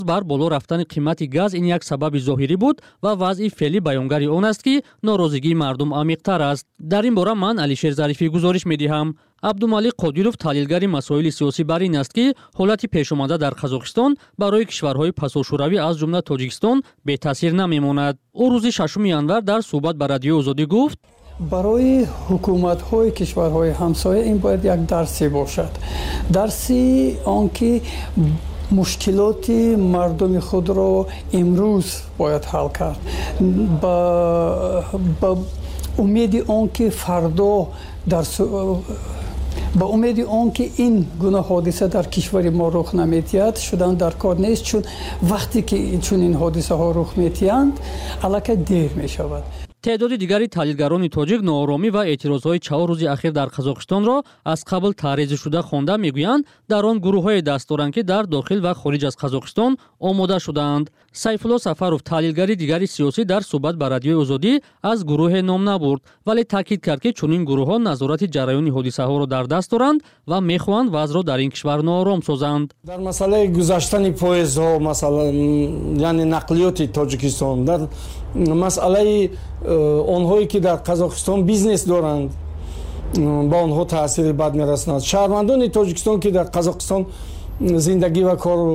бар боло рафтани қимати газ ин як сабаби зоҳирӣ буд ва вазъи феълӣ баёнгари он аст ки норозигии мардум амиқтар аст. Дар ин бора ман Алишер Зарифӣ гузориш медиҳам. Абдумалик Қодиров таҳлилгари масоили сиёсӣ бар ин аст ки ҳолати пешомада дар Қазоқистон барои кишварҳои пасошӯравӣ аз ҷумла Тоҷикистон бетаъсир намемонад. Ӯ рӯзи 6 январ дар суҳбат ба Радиои Озодӣ гуфт: барои ҳукуматҳои кишварҳои ҳамсоя ин бояд як дарсе бошад. Дарси он ки мушкилоти мардуми худро имрӯз бояд ҳал кард. Ба умеди он ки фардо ба умеди он ки ин гуна ҳодиса дар кишвари мо рух наметиҳад шудан дар кор нест, чун вақте ки чунин ҳодисаҳо рух метиҳанд аллакай дер мешавад. تعداد دیگری تحلیلگران تاجیک ناآرامی و اعتراضهای 4 روز اخیر در قزاقستان را از قبل تعریض شده خوانده میگویند در آن گروه‌های دست دارند که در داخل و خارج از قزاقستان آماده شدند. سیفالله سفرов تحلیلگر دیگری سیاسی در صحبت با رادیوی آزادی از گروه نام نبرد ولی تاکید کرد که چنین گروه‌ها نظارت جریان حادثه‌ها را در دست دارند و می‌خواهند وضع را در این کشور ناآرام سازند. در مسئله گذشتن پویزها مثلا یعنی نقلیات تاجیکستان در مسئله آنهایی که در قزاقستان بیزنس دارند با آنها تأثیر بد می‌رساند. شهروندان تاجیکستان که در قزاقستان زندگی و کار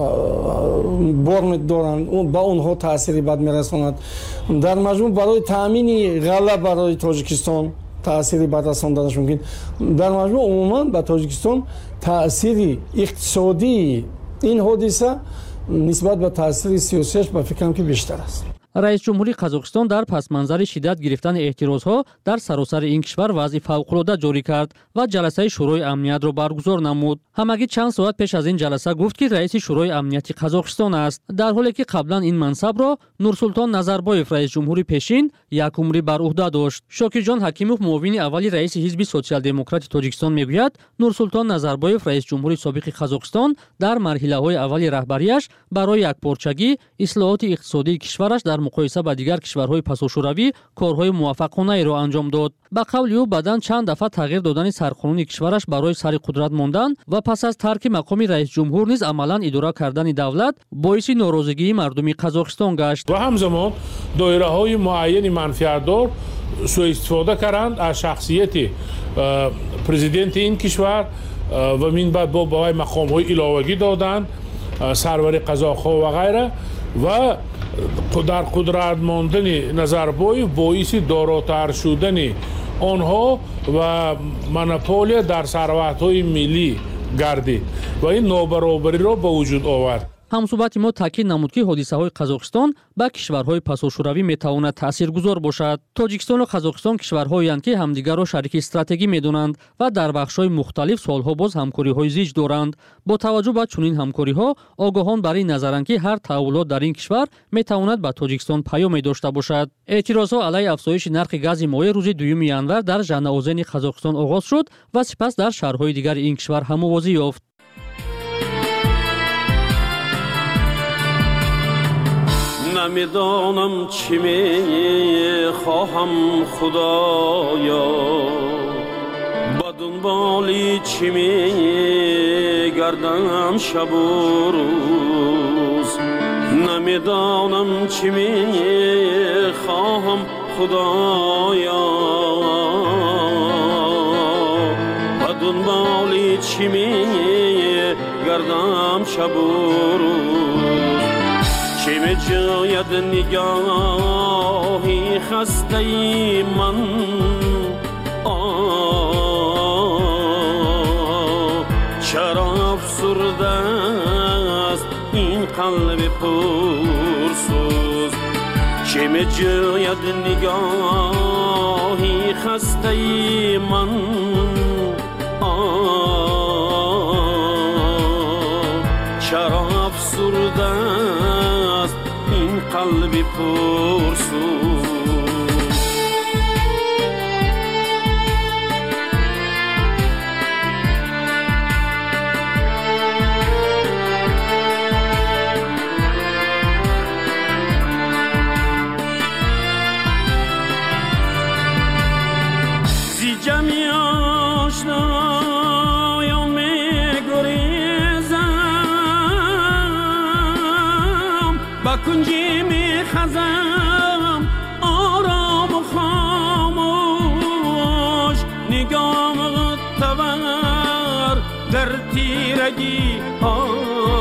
بار دارند با آنها تأثیر بد می‌رساند. در مجموع برای تأمین غله برای تاجیکستان تأثیر بد رساندنش ممکن. در مجموع عموما به تاجیکستان تأثیر اقتصادی این حادثه نسبت به تأثیر سیاسیش به فکرم که بیشتر است. رئیس جمهوری قزاقستان در پس منظر شدت گرفتن اعتراضها در سراسر این کشور وضع فوق‌العاده جاری کرد و جلسه شورای امنیت را برگزار نمود. همگی چند ساعت پیش از این جلسه گفت که رئیس شورای امنیت قزاقستان است، در حالی که قبلا این منصب را نورسلطان نظربایف رئیس جمهوری پیشین یک عمری بر عهده داشت. شاکرجان حکیموف معاون اولی رئیس حزب سوسیال دموکرات تاجیکستان میگوید نورسلطان نظربایف رئیس جمهوری سابق قزاقستان در مرحله‌های اولی رهبریش برای یکپارچگی اصلاحات اقتصادی کشورش در مقایسه با دیگر کشورهای پساشوروی کارهای موفقانه را انجام داد. به قول او بعداً چند دفعه تغییر دادن سرقانونی کشورش برای سر قدرت ماندن و پس از ترک مقام رئیس جمهور نیز عملاً اداره کردن دولت باعث ناراضگی مردم قزاقستان گشت. و همزمان دایره‌های معین منفعت‌دار سوء استفاده کردند از شخصیت پرزیدنت این کشور و من بعد با مقام‌های علاوه‌ای دادند، سرور قزاق‌ها و غیره و در قدرت ماندن نظربایف باعث داراتر شدن آنها و مونوپولی در ثروت‌های ملی گردید و این نابرابری را به وجود آورد. ҳамсӯҳбати мо таъкид намуд ки ҳодисаҳои Қазоқистон ба кишварҳои пасошӯравӣ метавонад таъсиргузор бошад. Тоҷикистону Қазоқистон кишварҳоянд ки ҳамдигарро шарики стратегӣ медонанд ва дар бахшҳои мухталиф солҳо боз ҳамкориҳои зич доранд. бо таваҷҷӯҳ ба чунин ҳамкориҳо огоҳон бар ин назаранд ки ҳар таҳввулот дар ин кишвар метавонад ба Тоҷикистон паёме дошта бошад. эътирозҳо алайҳи афзоиши нархи гази моеъ рӯзи 2 январ дар Жанаозени Қазоқистон оғоз шуд ва сипас дар шаҳрҳои дигари ин кишвар ҳам овозӣ ёфт. نمیدانم چی میخواهم خدایا، با دنبالی چی میگردم شب و روز. نمیدانم چی میخواهم خدایا، با دنبالی چی میگردم شب و روز. چه می جاید نگاهی خسته من، چرا افسرده است این قلب پرسوز. چه می جاید نگاهی خسته من، چرا افسرده این قلب پرسوز. زی جمعی آشنایان می گریزم، با کنجی می خزم آرام و خاموش نگام تور در تیرگی ها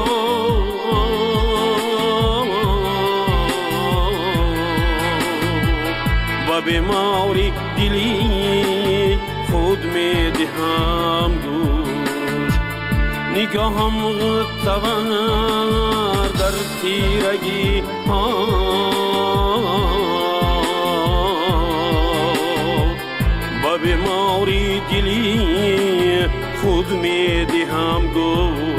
و بیماری دلی خود می دهم گوش نگاهم تور در تیرگی ها و بیماری دلی خود می دهم گوش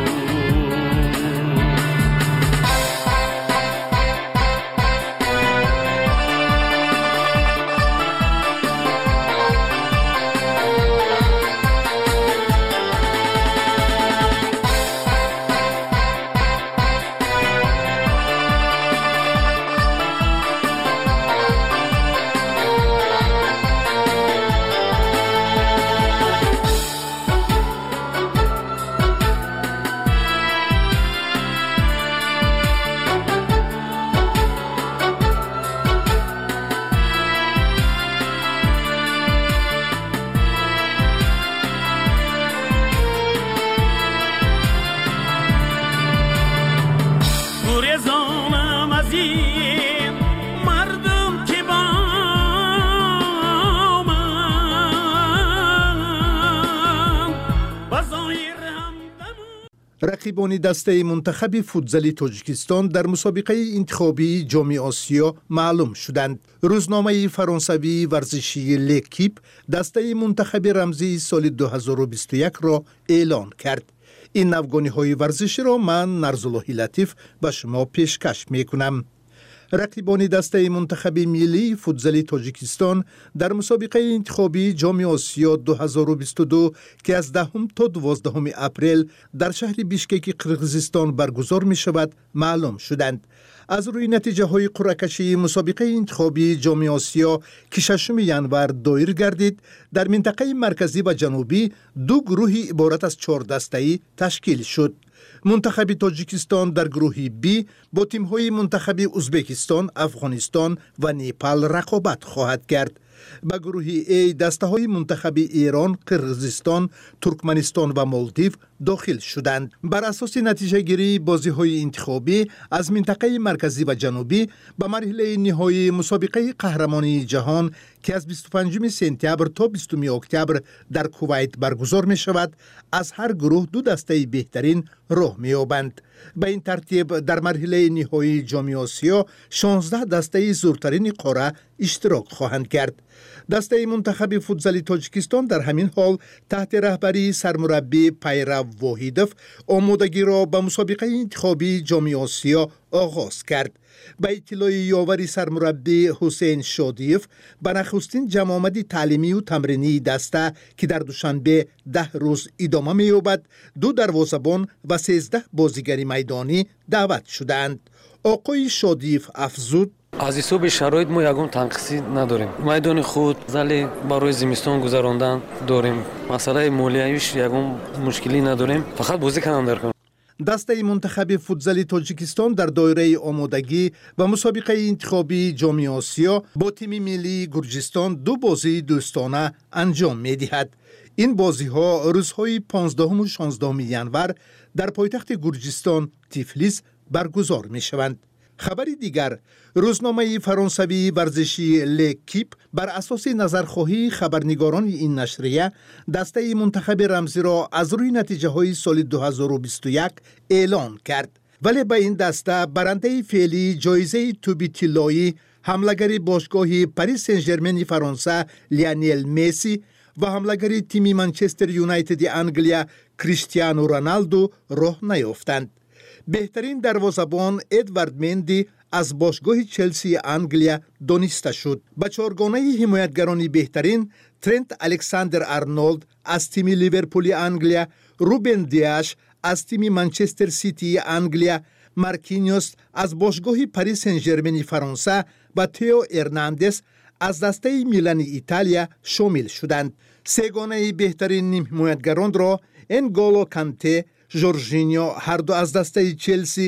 رقیبان دسته منتخب فوتزال تاجیکستان در مسابقه انتخابی جام آسیا معلوم شدند. روزنامه فرانسوی ورزشی لکیپ دسته منتخب رمزی سال 2021 را اعلان کرد. این افغانی ورزشی را من نرزاللهی لطیف به شما پیشکش می کنم. رقیبان دسته منتخب ملی فوتزال تاجیکستان در مسابقه انتخابی جام آسیا 2022 که از 10 تا 12 اپریل در شهر بیشکک قرقیزستان برگزار می شود معلوم شدند. از روی نتیجه های قرعه کشی مسابقه انتخابی جام آسیا که 6 ینور دایر گردید، در منطقه مرکزی و جنوبی دو گروه عبارت از 4 دسته‌ای تشکیل شد. منتخب تاجیکستان در گروه بی با تیم‌های منتخب ازبکستان، افغانستان و نیپال رقابت خواهد کرد. به گروه ای دسته‌های منتخب ایران، قرقیزستان، ترکمنستان و مالدیو داخل شدند. بر اساس نتیجه گیری بازی‌های انتخابی از منطقه مرکزی و جنوبی به مرحله نهایی مسابقه قهرمانی جهان که از 25 سپتامبر تا 20 اکتبر در کویت برگزار می شود، از هر گروه 2 دسته بهترین راه می یابند. به این ترتیب در مرحله نهایی جام آسیا 16 دسته زورترین قاره اشتراک خواهند کرد. دسته منتخب فوتزال تاجیکستان در همین حال تحت رهبری سرمربی پیرو واحیدوف آمادگی را به مسابقه انتخابی جام آسیا آغاز کرد. به اطلاع یاوری سرمربی حسین شادیف، به نخستین جمع آمدی تعلیمی و تمرینی دسته که در دوشنبه 10 روز ادامه می‌یابد، 2 دروازه‌بان و 13 بازیگر میدانی دعوت شدند. آقای شادیف افزود: از حساب شرایط ما یگان تنقیصی نداریم. میدان خود زل برای زمستان گذراندن داریم. مسئله مالیاتیش یگان مشکلی نداریم. فقط بازی کننده کنیم. دسته منتخب فوتزال تاجیکستان در دایره آمادگی و مسابقه انتخابی جام آسیا با تیم ملی گرجستان 2 بازی دوستانه انجام می‌دهد. این بازی‌ها روزهای 15 و 16 ینور در پایتخت گرجستان تیفلیس برگزار می‌شوند. خبری دیگر، روزنامه فرانسوی ورزشی لکیپ بر اساس نظرخواهی خبرنگاران این نشریه دسته منتخب رمزی را از روی نتیجه های سال 2021 اعلان کرد. ولی به این دسته برنده فعلی جایزه توبی طلایی حمله‌گر باشگاه پاریس سن ژرمن فرانسه لیونل مسی و حمله‌گر تیم منچستر یونایتد انگلیا کریستیانو رونالدو راه نیافتند. بهترین دروازه‌بان ادوارد مندی از باشگاه چلسی انگلیا دانسته شد. به 4گانه حمایتگران بهترین ترنت الکساندر آرنولد از تیم لیورپول انگلیا، روبن دیاش از تیم منچستر سیتی انگلیا، مارکینیوس از باشگاه پاریس سن ژرمن فرانسه و تئو ارناندز از دسته میلان ایتالیا شامل شدند. 3گانه بهترین حمایتگران را انگولو کانته، جورجینیو هر دو از دسته چلسی،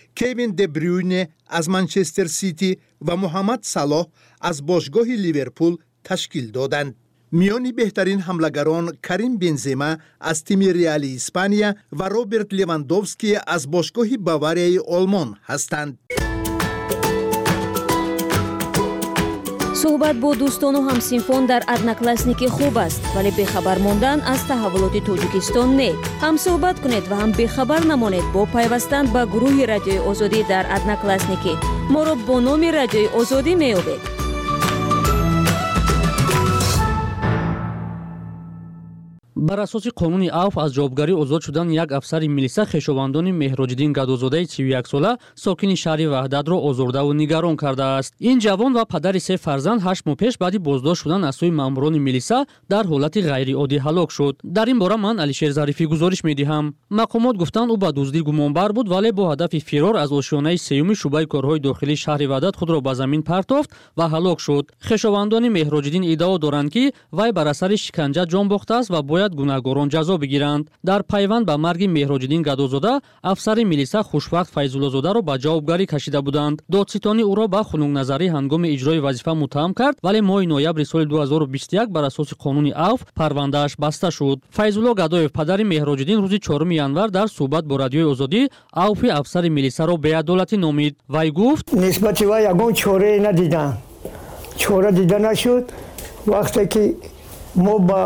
کوین دبریونه از منچستر سیتی و محمد صلاح از باشگاه لیورپول تشکیل دادند. میانی بهترین حملهگران کریم بنزما از تیم ریال اسپانیا و روبرت لیواندوفسکی از باشگاه باواریای آلمان هستند. суҳбат бо дӯстону ҳамсинфон дар одноклассники хуб аст, вале бехабар мондан аз таҳаввулоти тоҷикистон не. ҳам суҳбат кунед ва ҳам бехабар намонед бо пайвастан ба гурӯҳи радиои озодӣ дар одноклассники. моро бо номи радиои озодӣ меёбед. бар асоси қонуни авф аз ҷавобгарӣ озод шудан як афсари милиса хешовандони Меҳроҷиддин Гадозодаи 31 сола сокини шаҳри Ваҳдатро озурдаву нигарон кардааст. Ин ҷавон ва падари 3 фарзанд 8 моҳ пеш баъди боздошт шудан аз сӯи маъмурони милиса дар ҳолати ғайриоддӣ ҳалок шуд. Дар ин бора ман Алишер Зарифӣ гузориш медиҳам. Мақомот гуфтанд ӯ ба дуздӣ гумонбар буд, вале бо ҳадафи фирор аз ошёнаи сеюми шуъбаи корҳои дохилии шаҳри Ваҳдат худро ба замин партофт ва ҳалок шуд. Хешовандони Меҳроҷиддин иддао доранд ки вай бар асари шиканҷа ҷон бохтааст ва бояд гунаҳгорон ҷазо бигиранд. Дар пайванд ба марги Меҳроҷиддин Гадозода афсари милиса Хушвақт Файзуллозодаро ба ҷавобгарӣ кашида буданд. Додситони ӯро ба хунукназарӣ ҳангоми иҷрои вазифа муттаҳам кард, вале моҳи ноябри соли 2021 бар асоси қонуни авф парвандааш баста шуд. Файзулло Гадоев, падари Меҳроҷиддин, рӯзи 4 январ дар суҳбат бо радиои Озодӣ авфи афсари милисаро беадолатӣ номид. Вай гуфт: нисбати вай ягон чорае надидам. чора дида нашуд. вақте ки мо ба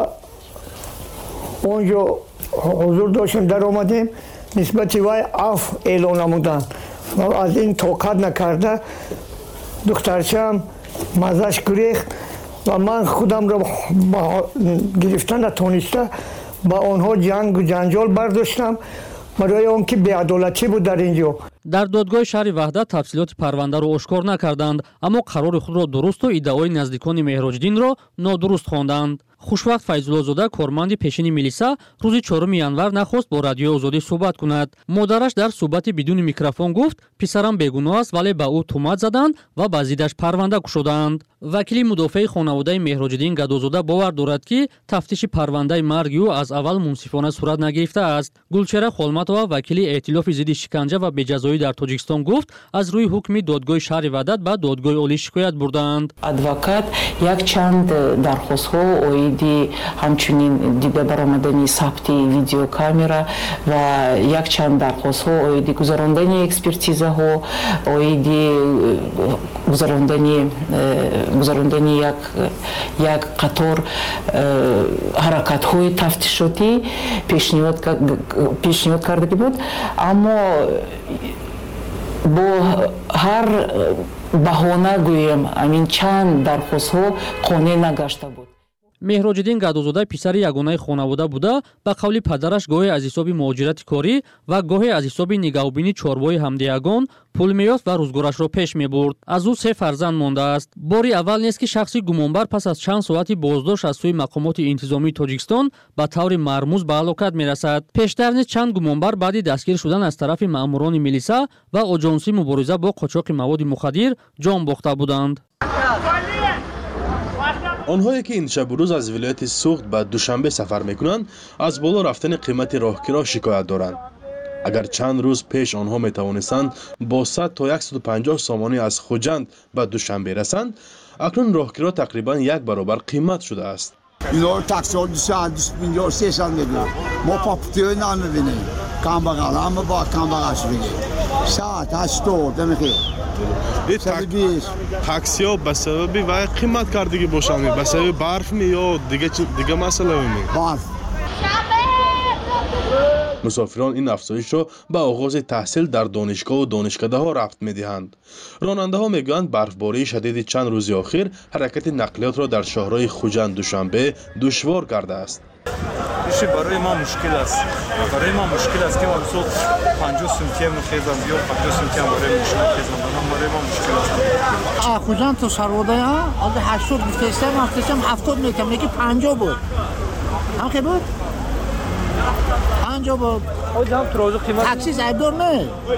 онҷо ҳузур доштем дар омадем, нисбати вай аф эълон намуданд. аз ин тоқат накарда духтарчаам мазаш гирехт ва ман худамро гирифта натониста ба онҳо ҷангу ҷанҷол бардоштам барои он ки беадолатӣ буд дар ин ҷо. дар додгоҳи шаҳри Ваҳдат тафсилоти парвандаро ошкор накарданд, аммо қарори худро дурусту иддаои наздикони Меҳроҷиддинро нодуруст хонданд. Хушвақт Файзуллозода, корманди пешини милиса, рӯзи 4 январ нахост бо радиои Озодӣ суҳбат кунад. Модараш дар суҳбати бидуни микрофон гуфт: писарам бегуноҳ аст, вале ба ӯ тӯҳмат заданд ва ба зиддаш парванда кушоданд. вакили мудофиаи хонаводаи Меҳроҷиддин Гадозода бовар дорад ки тафтиши парвандаи марги ӯ аз аввал мунсифона сурат нагирифтааст. Гулчера Холматова, вакили Эътилофи зидди шиканҷа ва беҷазоӣ дар Тоҷикистон гуфт: аз рӯи ҳукми додгоҳи шаҳри Ваҳдат ба додгоҳи олӣ шикоят бурдаанд. адвокат якчанд дархостҳо оиди ҳамчунин дида баромадани сабти видеокамера ва якчанд дархостҳо оиди гузарондани экспертизаҳо, оиди гузарондани як қатор ҳаракатҳои тафтишотӣ пешниҳод карда буд, аммо бо ҳар баҳона гӯем амин чанд дархостҳо қонеъ нагашта буд. Меҳроҷиддин Гадозода писари ягонаи хонавода буда, ба қавли падараш гоҳе аз ҳисоби муҳоҷирати корӣ ва гоҳе аз ҳисоби нигаҳубини чорвои ҳамдиягон пул меёфт ва рӯзгорашро пеш мебурд. аз ӯ 3 фарзанд мондааст. бори аввал нест ки шахси гумонбар пас аз чанд соати боздошт аз сӯи мақомоти интизомии Тоҷикистон ба таври мармуз ба ҳалокат мерасад. пештар низ чанд гумонбар баъди дастгир шудан аз тарафи маъмурони милиса ва оҷонсии мубориза бо қочоқи маводи мухаддир ҷон бохта буданд. онҳое ки ин шабу рӯз аз вилояти Суғд ба Душанбе сафар мекунанд, аз боло рафтани қимати роҳгиро шикоят доранд. агар чанд рӯз пеш онҳо метавонистанд бо 100 то 150 сомонӣ аз Хуҷанд ба Душанбе расанд, акнун роҳгиро тақрибан 1 баробар қимат шудааст. Inou taxol 250-300 میلیون ما پاپتیو نمیبینیم کامبغال همه با کامبغالش بگیم ساعت 80 نمیخواد تاکسی ها به سبب وای قیمت کردگی باشند به سبب برف می یا دیگه مسئله می برف مسافران این افزایش را به آغاز تحصیل در دانشگاه و دانشکده‌ها ربط می‌دهند. راننده‌ها می‌گویند برفباری شدید چند روز اخیر حرکت نقلیات را در شهرهای خوجند دوشنبه دشوار کرده است. برای ما مشکل است. برای ما مشکل است که ما صبح 50 سنتی می‌خیزم یا 50 سنتی برای مشکل خیزم. برای ما مشکل است. خوجند تو سرواده ها از 80 می‌فرستم 70 می‌کنم یکی 50 بود. هم که بود؟ تاکسی زایدور نه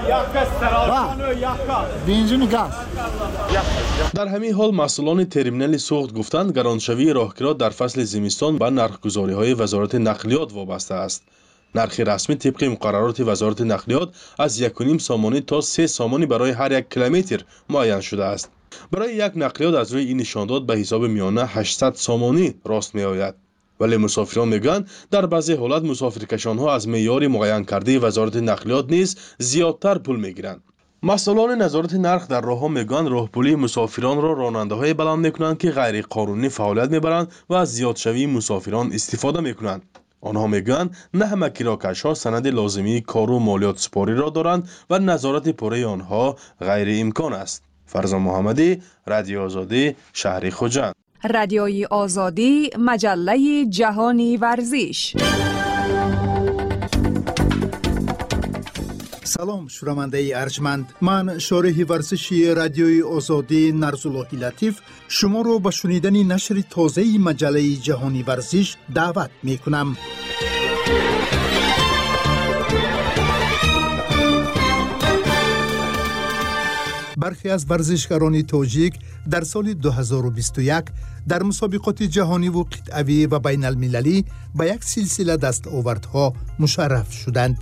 بنزین گاز. در همین حال مسئولان ترمینال سوخت گفتند گرانشوی راهگیرها در فصل زمستان به نرخگذاری‌های وزارت نقلیات وابسته است. нархи расмӣ тибқи муқаррароти вазорати нақлиёт аз 1.5 сомонӣ то 3 сомонӣ барои ҳар як километр муайян шудааст. барои як нақлиёт аз рӯи ин нишондод ба ҳисоби миёна 800 сомонӣ рост меояд. вале мусофирон мегӯянд дар баъзе ҳолат мусофиркашонҳо аз меъёри муайянкардаи вазорати нақлиёт низ зиёдтар пул мегиранд. масъулони назорати нарх дар роҳҳо мегӯянд роҳпулии мусофиронро ронандаҳое баланд мекунанд ки ғайриқонунӣ фаъолият мебаранд ва аз зиёдшавии мусофирон истифода мекунанд. онҳо мегӯянд на ҳама кирокашҳо санади лозимии кору молиётсупориро доранд ва назорати пурраи онҳо ғайриимкон аст. фарзон муҳаммадӣ, радиои озодӣ, шаҳри хуҷанд. радиои озодӣ, маҷаллаи ҷаҳони варзиш. салом шунавандаи арҷманд, ман шориҳи варзиши радиои озодӣ Нарзуллоҳи Латиф шуморо ба шунидани нашри тозаи маҷаллаи ҷаҳони варзиш даъват мекунам. бархе аз варзишгарони тоҷик дар соли 2021 дар мусобиқоти ҷаҳониву қитъавӣ ва байналмилалӣ ба як силсила дастовардҳо мушарраф шуданд.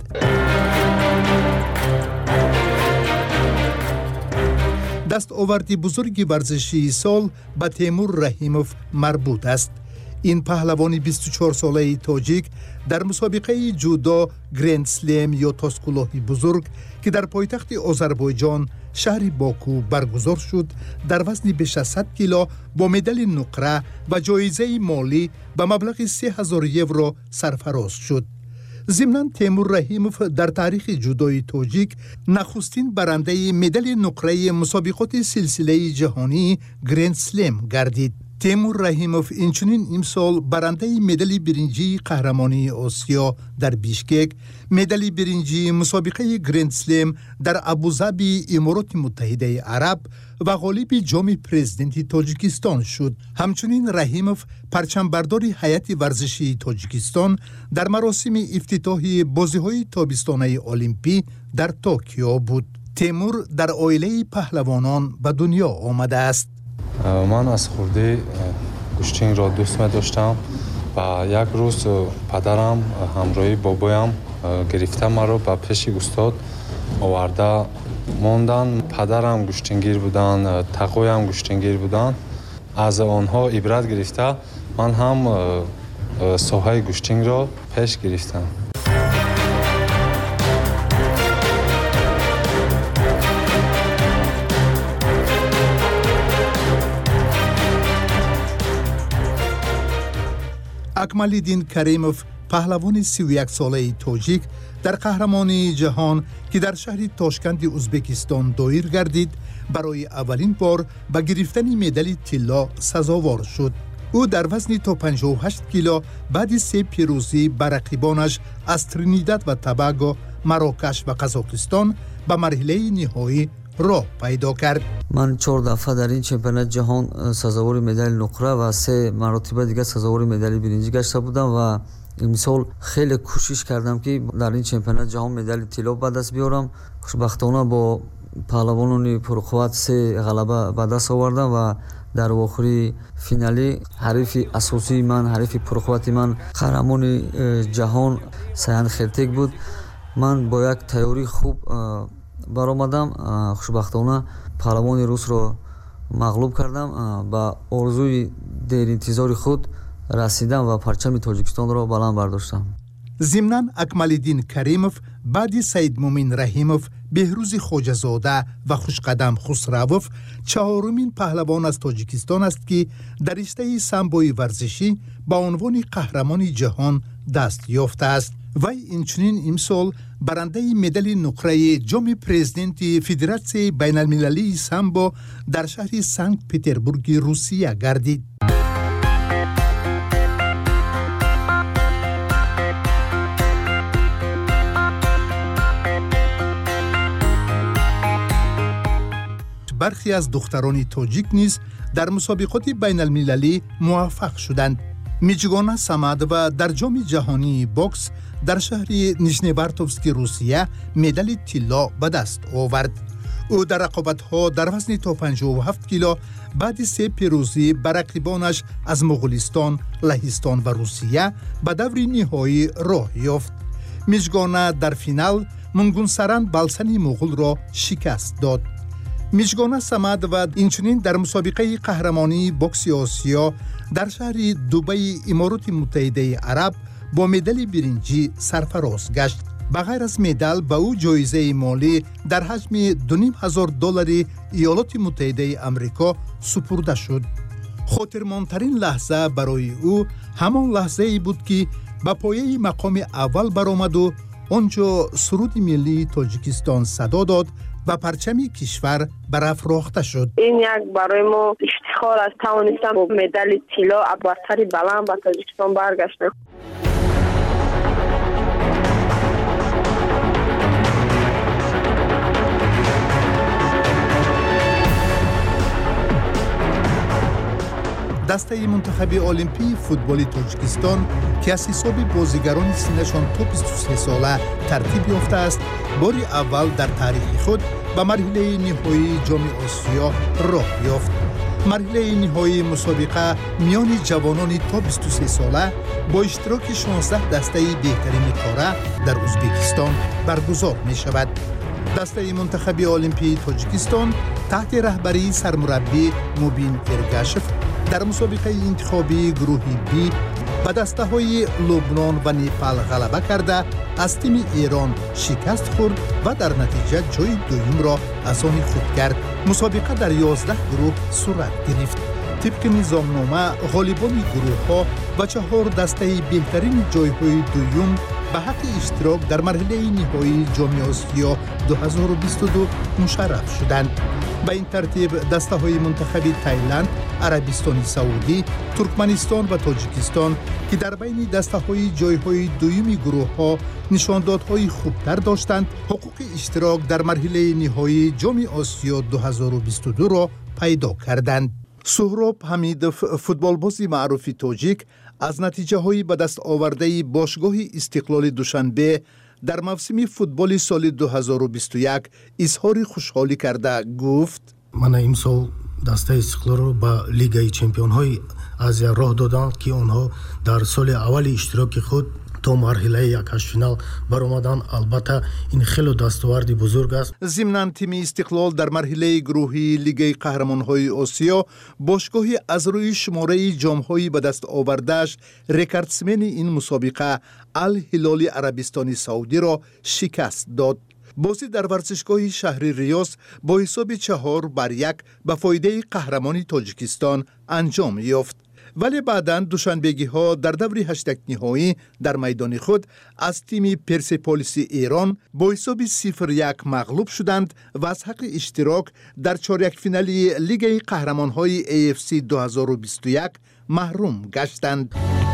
дастоварди бузурги варзишии сол ба Темур Раҳимов марбут аст. ин паҳлавони 24-солаи тоҷик дар мусобиқаи ҷудо Гранд Слем ё тоскулоҳи бузург, ки дар пойтахти Озарбойҷон шаҳри Боку баргузор шуд, дар вазни беш аз 100 кило бо медали нуқра ва ҷоизаи молӣ ба маблағи 3000 евро сарфароз шуд. зимнан Темур Раҳимов дар таърихи ҷудои тоҷик нахустин барандаи медали нуқраи мусобиқоти силсилаи ҷаҳонии Гранд Слем гардид. Темур Раҳимов инчунин имсол барандаи медали биринҷии қаҳрамонии Осиё дар Бишкек, медали биринҷии мусобиқаи Гранд Слем дар Абузабии Имороти Муттаҳидаи Араб ва ғолиби ҷоми президенти Тоҷикистон шуд. ҳамчунин Раҳимов парчамбардори ҳайати варзишии Тоҷикистон дар маросими ифтитоҳи бозиҳои тобистонаи олимпӣ дар Токио буд. Темур дар оилаи паҳлавонон ба дунё омадааст. ман аз хурдӣ гӯштингро дӯст медоштам ва як рӯз падарам ҳамроҳи бобоям гирифта маро ба пеши устод оварда мондан. падарам гӯштингир буданд, тағоям гӯштингир буданд. аз онҳо ибрат гирифта ман ҳам соҳаи гӯштингро пеш гирифтам. акмалиддин Каримов паҳлавони 31-солаи тоҷик дар қаҳрамонии ҷаҳон, ки дар шаҳри Тошканди Узбекистон доир гардид, барои аввалин бор ба гирифтани медали тилло сазовор шуд. ӯ дар вазни то 58 кило баъди 3 пирӯзӣ ба рақибонаш аз Тринидад ва Тобаго, Марокаш ва Қазоқистон ба марҳилаи ниҳоӣ роҳ пайдо кард. ман 4 дафъа дар ин чемпионати ҷаҳон сазовори медали нуқра ва 3 маротиба дигар сазовори медали биринҷӣ гашта будам ва имсол хеле кӯшиш кардам ки дар ин чемпионати ҷаҳон медали тилло ба даст биёрам. хушбахтона бо паҳлавонони пурқувват 3 ғалаба ба даст овардам ва дар охири финалӣ ҳарифи асосии ман, ҳарифи пурқуввати ман қаҳрамони ҷаҳон Саян Хелтек буд. ман бо як тайёрии хуб баромадам. хушбахтона паҳлавони русро мағлуб кардам. ба орзуи деринтизори худ расидам ва парчами Тоҷикистонро баланд бардоштам. зимнан Акмалиддин Каримов баъди Саидмумин Раҳимов, Беҳрӯзи Хоҷазода ва Хушқадам Хусравов чаҳорумин паҳлавон аз Тоҷикистон аст, ки дар риштаи самбои варзишӣ ба унвони қаҳрамони ҷаҳон даст ёфтааст. вай инчунин имсол барандаи медали нуқраи ҷоми президенти Федератсияи байналмилалии самбо дар шаҳри Санкт-Петербурги Русия гардид. бархе аз духтарони тоҷик низ дар мусобиқоти байналмилалӣ муваффақ шуданд. Миҷгона Самадова дар ҷоми ҷаҳонии бокс дар шаҳри Нижневартовски Русия медали тилло ба даст овард. ӯ дар рақобатҳо дар вазни то 57 кило баъди 3 пирӯзӣ ба рақибонаш аз Муғулистон, Лаҳистон ва Русия ба даври ниҳоӣ роҳ ёфт. مژگانه در فینال منگونسران بالسنی مغول را شکست داد. مژگانه صمد و اینچنین در مسابقه قهرمانی بوکس آسیا در شهر دبی امارات متحده عرب با مدال برنجی سرفراز گشت. بغیر از مدال به او جایزه مالی در حجم $2,500 ایالات متحده آمریکا سپرده شد. خاطرماندترین لحظه برای او همان لحظه ای بود که به پایه مقام اول برآمد و آنجا سرود ملی تاجیکستان صدا داد و پرچم کشور برافراخته شد. این یک برای ما افتخار است توانستم با مدال طلا برتری بلند به تاجیکستان برگشتم. دسته منتخب المپی فوتبال تاجیکستان که از حساب بازیگران سنشان تا 23 ساله ترتیب یافته است، بار اول در تاریخ خود به مرحله نهایی جام آسیا راه یافت. مرحله نهایی مسابقه میان جوانان تا 23 ساله با اشتراک 16 دسته بهترین قاره در ازبکستان برگزار می شود. دسته منتخب المپی تاجیکستان تحت رهبری سرمربی موبین ارگاشف در مسابقه انتخابی گروه بی به دسته های لبنان و نیپال غلبه کرده از تیم ایران شکست خورد و در نتیجه جای دوم را از آن خود کرد. مسابقه در 11 گروه صورت گرفت. طبق نظامنامه غالبان گروه ها و 4 دسته بهترین جای های دوم به حق اشتراک در مرحله نهایی جام آسیا 2022 مشرف شدند. به این ترتیب دسته های منتخب تایلند، عربستان سعودی، ترکمنستان و تاجیکستان که در بین دسته های جای های دومی گروه ها نشاندادهای خوبتر داشتند، حقوق اشتراک در مرحله نهایی جام آسیا 2022 را پیدا کردند. سهراب حمید، فوتبالباز معروف تاجیک، از نتیجه های به دست آورده باشگاه استقلال دوشنبه در موسم فوتبال سال 2021 اظهار خوشحالی کرده گفت: من امسال دسته استقلال رو به لیگ چمپیون های آسیا راه دادند که آنها در سال اول اشتراک خود تا مرحله یک فینال برآمدند. البته این خیلی دستاورد بزرگ است. ضمناً تیم استقلال در مرحله گروهی لیگ قهرمان‌های آسیا باشگاه از روی شماره جام‌های به دست آورده‌اش رکوردسمن این مسابقه الهلال عربستان سعودی را شکست داد. بازی در ورزشگاه شهر ریاض با حساب 4-1 به فایده قهرمانی تاجیکستان انجام یافت. ولی بعداً دوشنبگی ها در دور 8 نهایی در میدان خود از تیم پرسپولیس ایران با حساب 0-1 مغلوب شدند و از حق اشتراک در چهارک فینالی لیگ قهرمان‌های AFC 2021 محروم گشتند.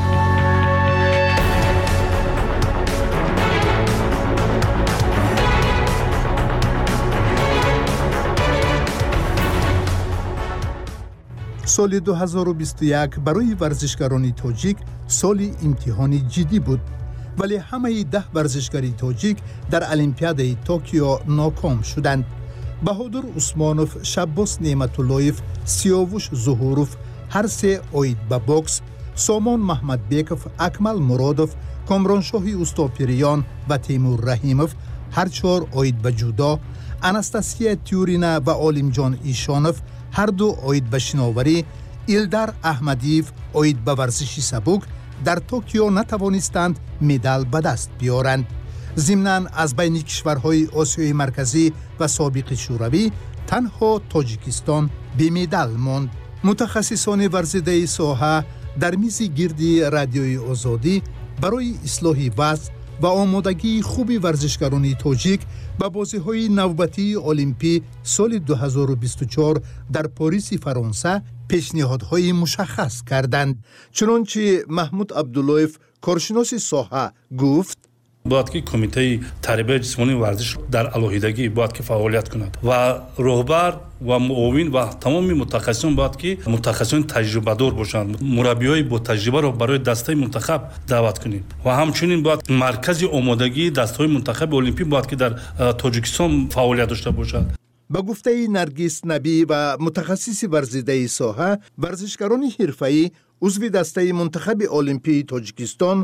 سال 2021 برای ورزشکاران تاجیک سال امتحانی جدی بود، ولی همه 10 ورزشکار تاجیک در المپیاد توکیو ناکام شدند. بهادر عثمانوف، شباس نعمتاللهیف، سیاوش ظهوروف هر سه اوید به بوکس، سامان محمدبیکوف، اکمل مرادوف، کامرانشاه استاپیریان و تیمور رحیموف هر 4 اوید به جودو، اناستاسیا تیورینا و عالمجان ایشانوف هر 2 اوید به شناوری، ایلدار احمدیف اوید به ورزش سبک در توکیو نتوانستند مدال به دست بیارند. ضمناً از بین کشورهای آسیای مرکزی و سابق شوروی تنها تاجیکستان بی مدال ماند. متخصصان ورزیده ساحه در میز گردی رادیوی آزادی برای اصلاح وضع و آمادگی خوب ورزشکاران تاجیک به بازی‌های نوبتی المپی سال 2024 در پاریس فرانسه پیشنهادهای مشخص کردند. چنانچه محمود عبداللهیف، کارشناس ساحه، گفت: باید که کمیته تربیت جسمانی ورزش در علاهیدگی باید که فعالیت کند و رهبر و معاون و تمام متخصصان باید که متخصصان تجربه دار باشند. مربیای با تجربه را برای دسته منتخب دعوت کنیم و همچنین باید مرکز آمادگی دسته منتخب المپی باید که در تاجیکستان فعالیت داشته باشد. با گفته نرگس نبی و متخصص ورزیده ساحه، ورزشکاران حرفه‌ای عضو دسته منتخب المپی تاجیکستان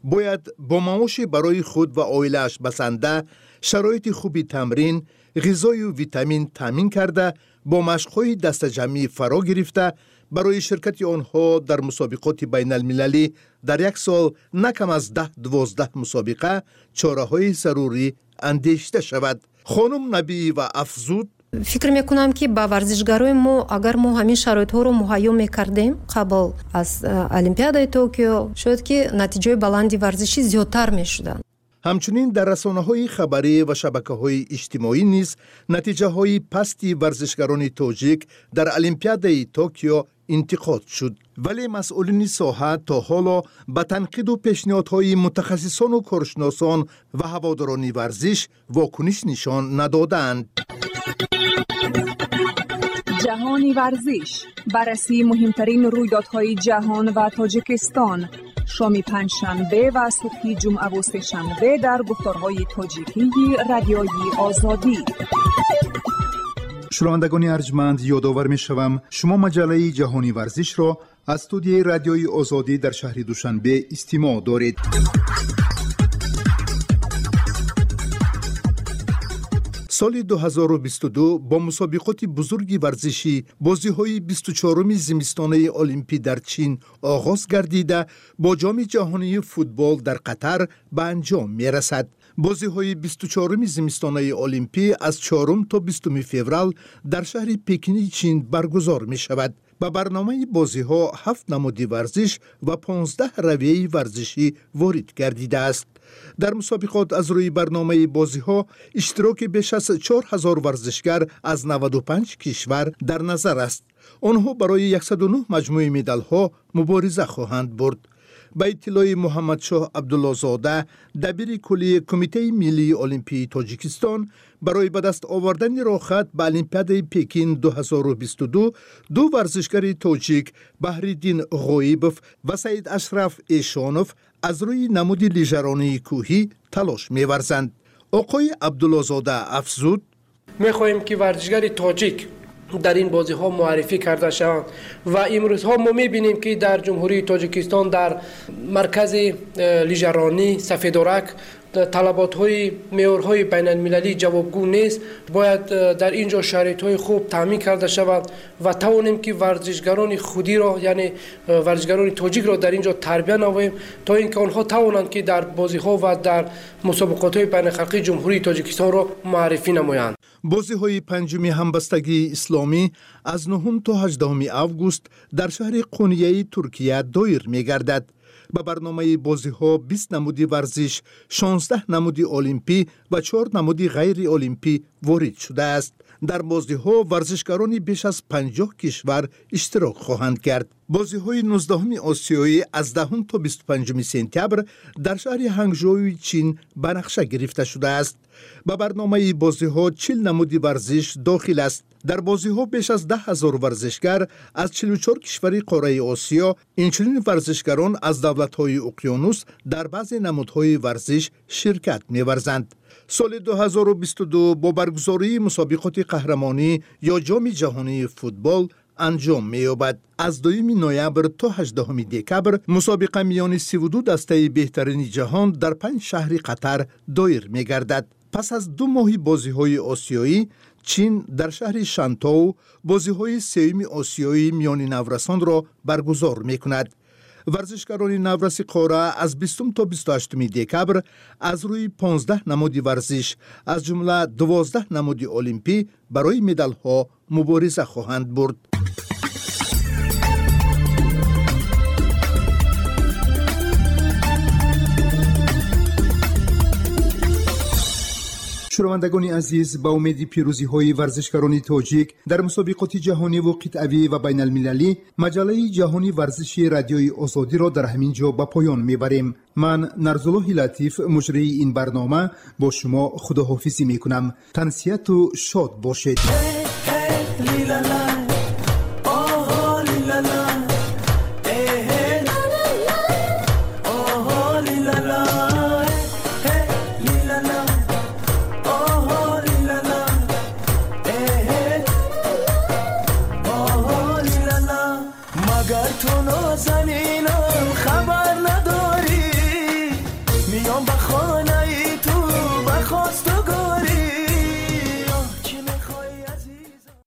باید با معاش برای خود و عائله‌اش بسنده شرایط خوبی تمرین، غذای و ویتامین تامین کرده با مشق‌های دست جمعی فرا گرفته برای شرکت آنها در مسابقات بین المللی در یک سال نکم از 10-12 مسابقه چاره‌های ضروری اندیشیده شود. خانم نبی و افزود: فکر میکنم که با ورزشکارای ما اگر ما همین شرایط ها رو مهیا میکردیم قبل از المپیادای توکیو شاید که نتیجه بلندی ورزشی زیادتر میشدن. همچنین در رسانه‌های خبری و شبکه‌های اجتماعی نیز نتیجه‌های پستی ورزشکاران تاجیک در المپیادای توکیو انتقاد شد، ولی مسئولین ساحه تا حالا به تنقید و پیشنهادهای متخصصان و کارشناسان و هواداران ورزش واکنش نشان ندادند. جهانی ورزش، بررسی مهمترین رویدادهای جهان و تاجیکستان، شام پنجشنبه و صبح جمعه و سه‌شنبه در گفتارهای تاجیکی رادیوی آزادی. شنوندگان ارجمند، یادآور می‌شوم شما مجله جهانی ورزش را از استودیوی رادیوی آزادی در شهر دوشنبه استماع دارید. سال 2022 با مسابقات بزرگ ورزشی بازی‌های 24 زمستانه المپی در چین آغاز گردیده با جام جهانی فوتبال در قطر به انجام می‌رسد. بازی‌های 24 زمستانه المپی از 4 تا 20 فوریه در شهر پکین چین برگزار می‌شود. به برنامه بازی‌ها 7 نماد ورزش و 15 رویه ورزشی وارد گردیده است. در مسابقات از روی برنامه بازی‌ها اشتراک بیش از 4000 ورزشکار از 95 کشور در نظر است. آنها برای 109 مجموعه مدال‌ها مبارزه خواهند برد. به اطلاع محمد شاه عبدالله زاده، دبیر کلی کمیته ملی المپی تاجیکستان، برای به دست آوردن راحت به المپیاد پکین 2022 دو ورزشکار تاجیک بهرالدین غایبوف و سید اشرف ایشانوف از روی نماد لیژرانی کوهی تلاش می‌ورزند. آقای عبدالله زاده افزود: می‌خواهیم که ورزشکار تاجیک در این بازی ها معرفی کرده شوند و امروز ها ما می‌بینیم که در جمهوری تاجیکستان در مرکز لیژرانی سفیدورک طلبات های معیارهای بین المللی جوابگو نیست. باید در اینجا شرایط های خوب تامین کرده شود و توانیم که ورزشکاران خودی را یعنی ورزشکاران تاجیک را در اینجا تربیت نماییم تا اینکه آنها توانند که در بازی ها و در مسابقات های بین الخلقی جمهوری تاجیکستان را معرفی نمایند. بازی های پنجمی همبستگی اسلامی از 9 تا 18 آگوست در شهر قونیه ترکیه دایر می‌گردد. به برنامه بازی ها 20 نمودی ورزش، 16 نمودی المپی و 4 نمودی غیر المپی وارد شده است. در بازی ها ورزشکاران بیش از 50 کشور اشتراک خواهند کرد. بازی های 19 آسیایی از 10 تا 25 سپتامبر در شهر هنگژو چین به نقشه گرفته شده است. به برنامه بازی ها 40 نمودی ورزش داخل است. در بازی ها بیش از 10,000 ورزشکار از 44 کشور قاره آسیا، اینچنین ورزشکاران از دولت‌های اقیانوس در بعضی نمودهای ورزش شرکت می‌ورزند. سال 2022 با برگزاری مسابقات قهرمانی یا جام جهانی فوتبال انجام می‌یابد. از 2 نوامبر تا 18 دکمبر مسابقه میان 32 دسته بهترین جهان در 5 شهر قطر دایر می‌گردد. پس از 2 ماه بازی‌های آسیایی، چین در شهر شانتو بازی‌های سوم آسیایی میان نورسان را برگزار می‌کند. ورزشکاران نورس قاره از 20 تا 28 دکمبر از روی 15 نماد ورزش از جمله 12 نماد المپی برای مدال‌ها مبارزه خواهند برد. شنوندگان عزیز، با امید پیروزی های ورزشکاران تاجیک در مسابقات جهانی و قطعی و بین المللی، مجله جهانی ورزشی رادیوی آزادی را در همین جا به پایان میبریم. من نرزالله لطیف مجری این برنامه با شما خداحافظی میکنم. تنسیت و شاد باشید.